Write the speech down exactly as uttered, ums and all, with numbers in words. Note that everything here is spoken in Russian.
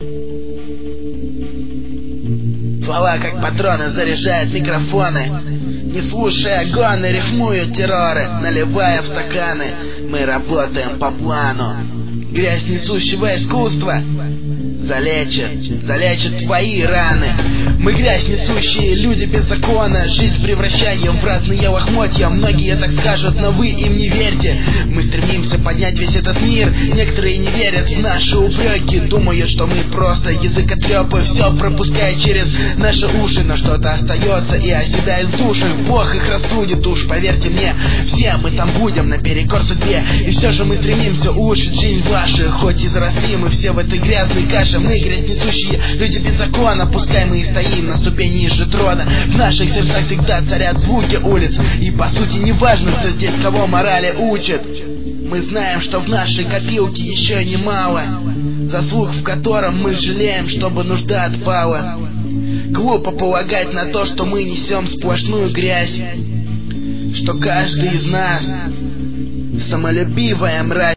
Слова как патроны заряжают микрофоны. Не слушая гоны, рифмуют терроры, наливая в стаканы. Мы работаем по плану. Грязь несущего искусства залечит, залечит твои раны. Мы грязь несущие люди без закона, жизнь превращаем в разные лохмотья. Многие так скажут, но вы им не верьте. Мы стремимся поднять весь этот мир. Некоторые не верят в наши упреки, думают, что мы просто языкотрепы, все пропуская через наши уши. Но что-то остается и оседает в душах. Бог их рассудит уж, поверьте мне. Все мы там будем наперекор судьбе. И все же мы стремимся улучшить жизнь вашу. Хоть и заросли мы все в этой грязной каше. Мы грязь несущие люди без закона. Пускай мы и стоим на ступени ниже трона, в наших сердцах всегда царят звуки улиц. И по сути не важно, кто здесь кого морали учит. Мы знаем, что в нашей копилке еще немало, заслуг в котором мы жалеем, чтобы нужда отпала. Глупо полагать на то, что мы несем сплошную грязь, что каждый из нас самолюбивая мразь.